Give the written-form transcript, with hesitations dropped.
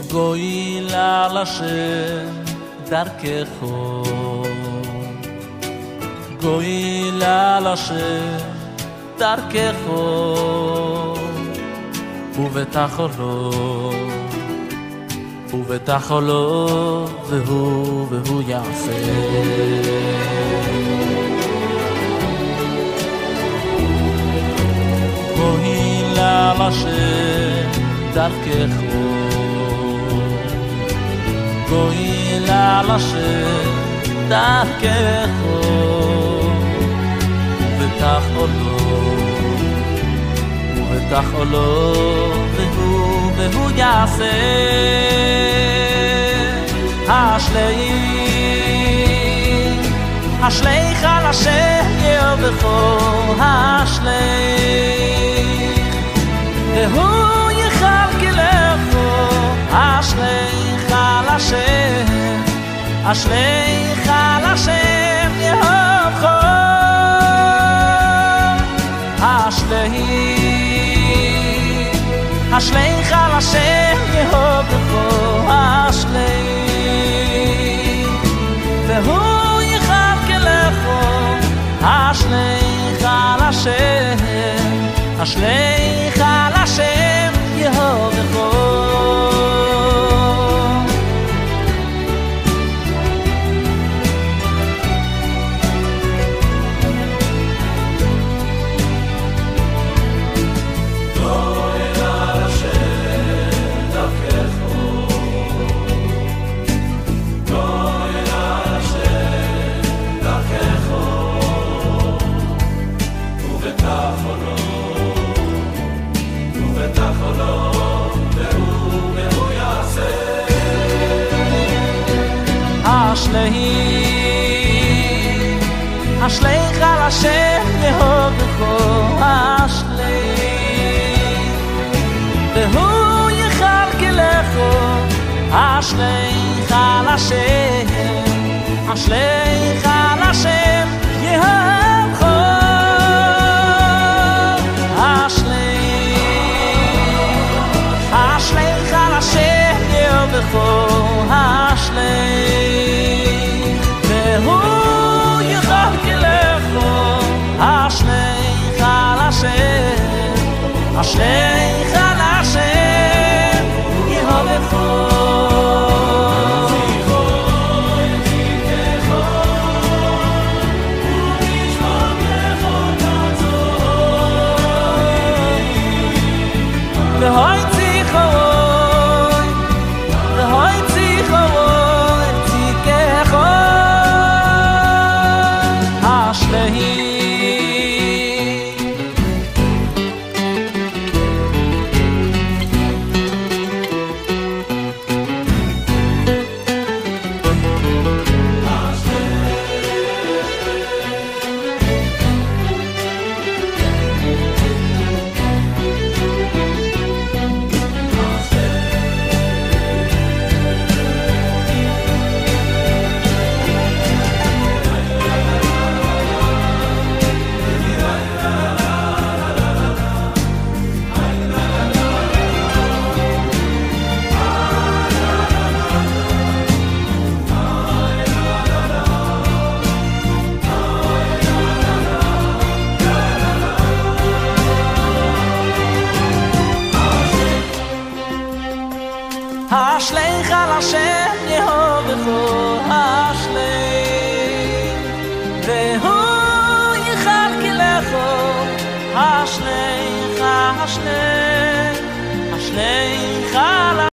גוי לשם דרכךו גוי לשם דרכךו ובטחו לו והוא יעשה גוי לשם דרכךו גוי לשם דרכךו ובטחו לו והוא יעשה השליך על אשר ירבכו והוא יכלכלךו השליך על השם יאהבכו השליך על השם יאהבכו והוא יכלכלךו השליך על השם יאהבכו השליך על השם יאהבכו והוא יכלכלךו השליך על השם יאהבכו השליך על השם יאהבכו והוא יכלכלךו השליך על השם יאהבכו the heights